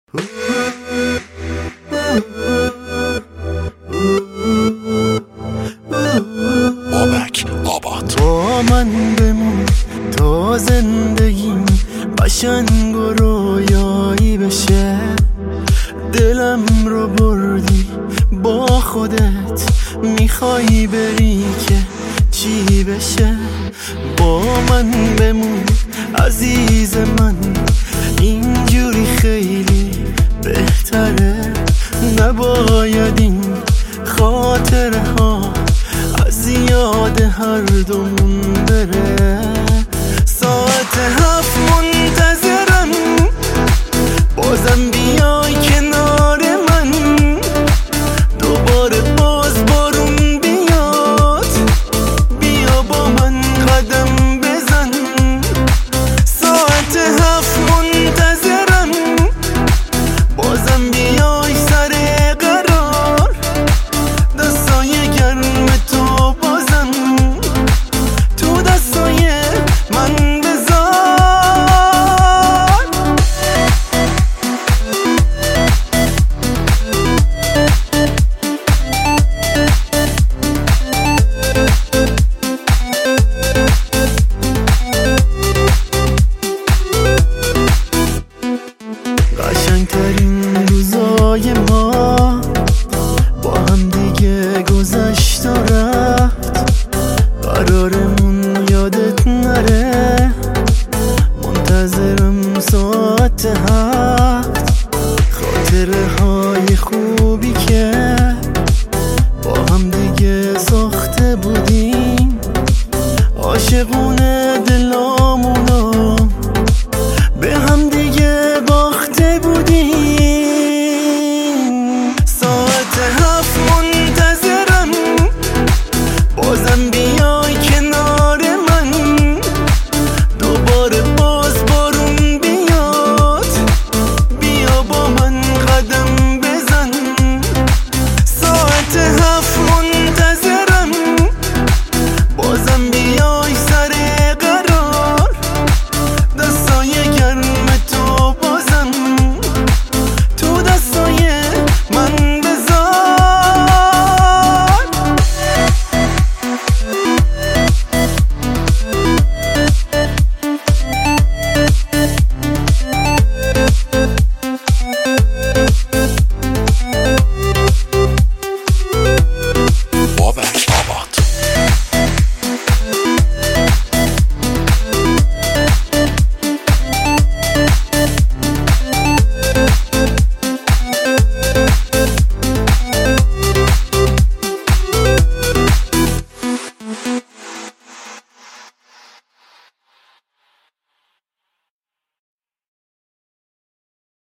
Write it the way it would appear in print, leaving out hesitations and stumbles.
بابک آباد. با من بمون تا زندگیم قشنگ و رویایی بشه. دلم رو بردی با خودت، میخوای بری که چی بشه؟ با من بمون عزیز من، اینجوری خیلی بهتره. نباید این خاطره ها از یاد هر دومون بره. ساعت 7 منتظرم بازم بیای کنار من، دوباره باز بارون بیاد، بیا با من قدم بزن. ساعت 7 منتظرم بازم بیای سر قرار، دستای گرم تو بازم تو دستای من بذار. قشنگترین روزای ما